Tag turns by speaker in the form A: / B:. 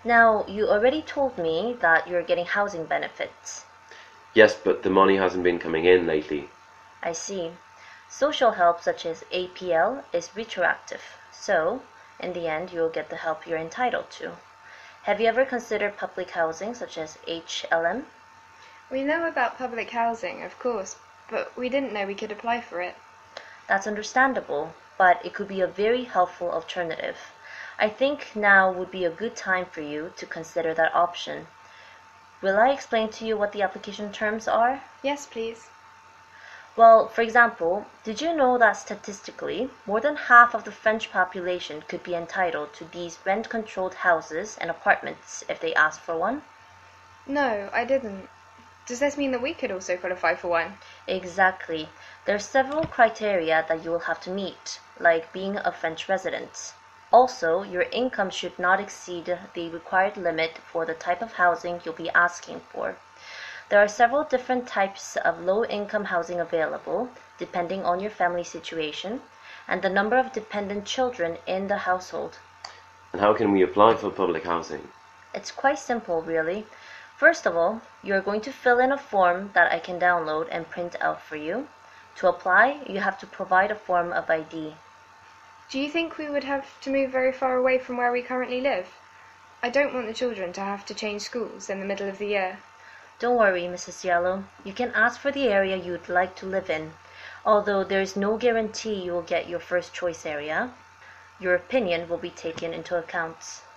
A: Now, you already told me that you're getting housing benefits.
B: Yes, but the money hasn't been coming in lately.
A: I see. Social help such as APL is retroactive, so in the end you'll get the help you're entitled to. Have you ever considered public housing such as HLM?
C: We know about public housing, of course, but we didn't know we could apply for it.
A: That's understandable, but it could be a very helpful alternative. I think now would be a good time for you to consider that option. Will I explain to you what the application terms are?
C: Yes, please.
A: Well, for example, did you know that statistically, more than half of the French population could be entitled to these rent-controlled houses and apartments if they ask for one?
C: No, I didn't. Does this mean that we could also qualify for one?
A: Exactly. There are several criteria that you will have to meet, like being a French resident. Also, your income should not exceed the required limit for the type of housing you'll be asking for. There are several different types of low-income housing available, depending on your family situation and the number of dependent children in the household.
B: And how can we apply for public housing?
A: It's quite simple, really. First of all, you're going to fill in a form that I can download and print out for you. To apply, you have to provide a form of ID.
C: Do you think we would have to move very far away from where we currently live? I don't want the children to have to change schools in the middle of the year.
A: Don't worry, Mrs. Yellow. You can ask for the area you'd like to live in, although there is no guarantee you will get your first choice area. Your opinion will be taken into account.